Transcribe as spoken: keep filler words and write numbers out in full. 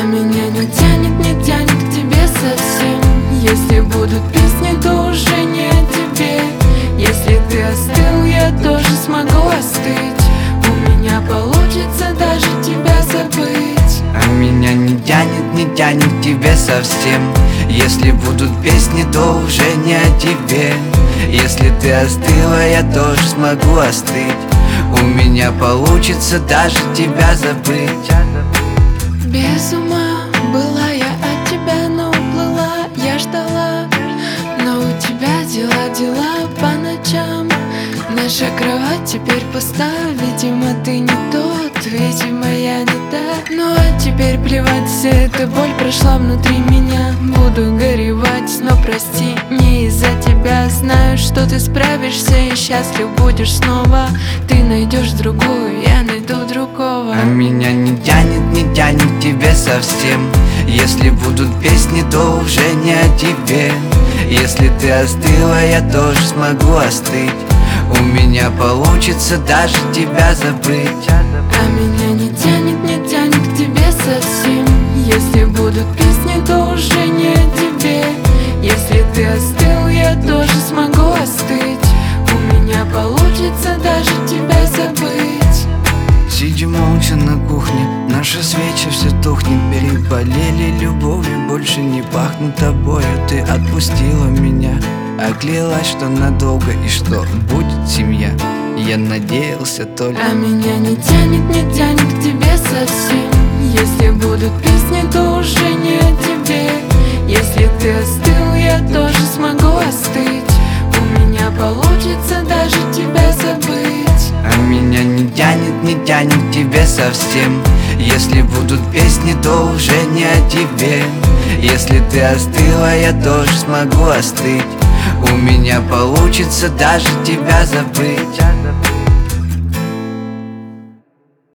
А меня не тянет, не тянет к тебе совсем. Если будут песни, то уже не о тебе. Если ты остыл, я тоже смогу остыть. У меня получится даже тебя забыть. А меня не тянет, не тянет к тебе совсем. Если будут песни, то уже не о тебе. Если ты остыла, я тоже смогу остыть. У меня получится даже тебя забыть. Без ума была я от тебя, но уплыла, я ждала. Но у тебя дела, дела по ночам. Наша кровать теперь пуста. Видимо, ты не тот, видимо, я не та. Ну а теперь плевать, вся эта боль прошла внутри меня. Буду горевать, но прости, не из-за тебя. Знаю, что ты справишься и счастлив будешь снова. Ты найдешь другую, я найду другого. А меня не тянет, не тянет к тебе совсем. Если будут песни, то уже не о тебе. Если ты остыла, я тоже смогу остыть. У меня получится даже тебя забыть. А меня не тянет, не тянет к тебе совсем. Если будут песни, то уже не о тебе. Если ты остыл, я тоже смогу остыть. У меня получится даже тебя забыть. Сидим молча на кухне, наши свечи все тухнет. Переболели любовью, больше не пахнут тобою. Ты отпустила меня, оклялась, что надолго и что будет семья. Я надеялся только. А меня не тянет, не тянет к тебе совсем. Если будут песни, то уже не о тебе. Если ты остыл, я тоже смогу остыть. У меня получится даже тебя забыть. А меня не тянет, не тянет к тебе совсем. Если будут песни, то уже не о тебе. Если ты остыла, я тоже смогу остыть. У меня получится даже тебя забыть.